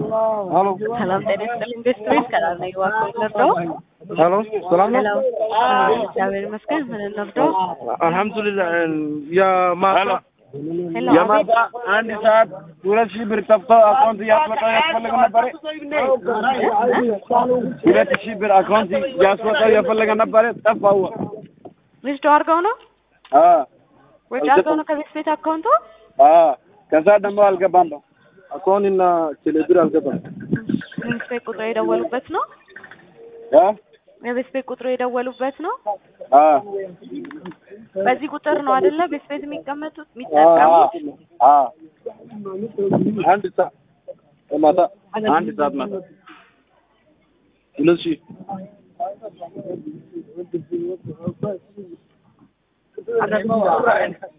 Halo. Salam tenis industri sekarang nih waktu Nerdo. Halo. Salam. Hello. Sabar maskan mana Nerdo? Alhamdulillah. Ya Masa. Hello. Ya Masa. Andi saat 2,000 ብር ጠፍቶ አካውንት ያስወጣ ያስፈልግ ነበር። 2,000 ብር አካውንት ያስወጣ ያስፈልግ ነበር ጠፋው። ዊዝዶ አርገው ነው? ወጭ አርገው ነው ከቤት ቤት አካውንቱ? ከዛ ደግሞ አልገባም ነው አካውንትና ቴሌብር አልገባም። ቤት ቤት ቁጥር የደወሉበት ነው? የቤት ቤት ቁጥር የደወሉበት ነው? በዚህ ቁጥር ነው አይደለ? ቤት ቤት የሚቀመጡት የሚጠቀሙት? አንድ ሰዓት ማታ 2,000